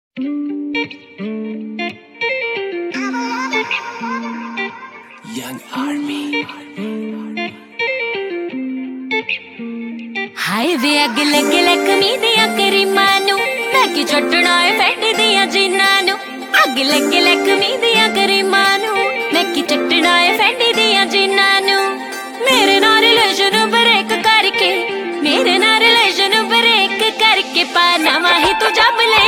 Young Army हाय वे अग लगे लकमी दिया करी मानू मैं की चटना है फैट दिया जीना नु अग लगे लकमी दिया करी मानू मैं की चटना है फैट दिया जीना नु मेरे नाल रिलेशन ब्रेक करके मेरे नाल रिलेशन ब्रेक करके पाना ही तू जब ले